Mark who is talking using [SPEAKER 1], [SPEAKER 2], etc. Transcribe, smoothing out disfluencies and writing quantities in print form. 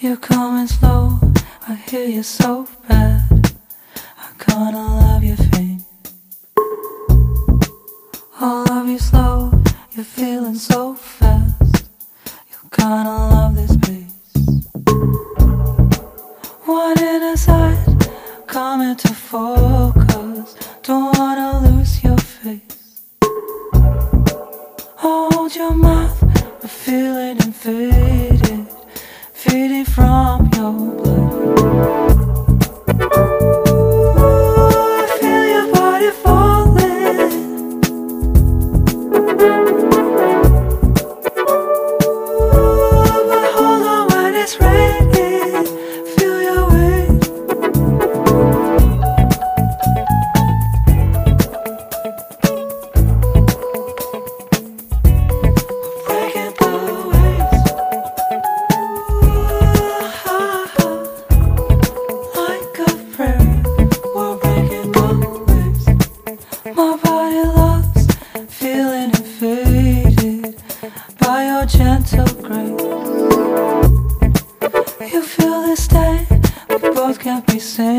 [SPEAKER 1] You're coming slow, I hear you so bad. I kinda love your thing. I love you slow, you're feeling so fast. You kinda love this pace. Wanting aside, coming to focus. Don't wanna lose your face. Hold your mouth, a feeling invaded, fading from your blood. I feel your body falling. But hold on when it's raining. Feel your weight. Breaking the waves. Like a prayer, we're breaking the waves. My body lost, feeling invaded by your gentle grace. You feel this stain, we both can't be sane.